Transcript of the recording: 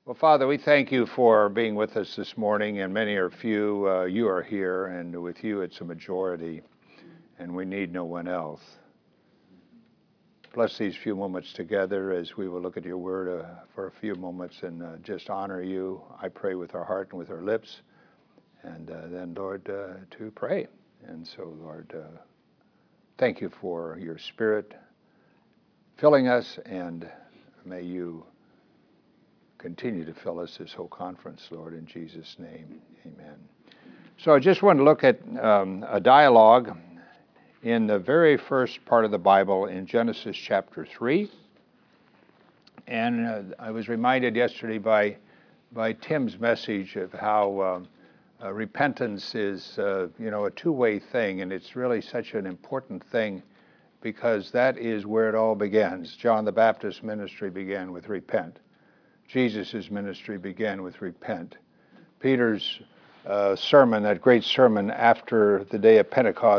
Well, Father, we thank you for being with us this morning, and many are few. You are here, and with you it's a majority, and we need no one else. Bless these few moments together as we will look at your word for a few moments and just honor you. I pray with our heart and with our lips, and then, Lord, to pray. And so, Lord, thank you for your Spirit filling us, and may you continue to fill us this whole conference, Lord, in Jesus' name, amen. So I just want to look at a dialogue in the very first part of the Bible in Genesis chapter 3. And I was reminded yesterday by Tim's message of how repentance is, a two-way thing, and it's really such an important thing because that is where it all begins. John the Baptist's ministry began with repent. Jesus' ministry began with repent. Peter's sermon, that great sermon after the day of Pentecost,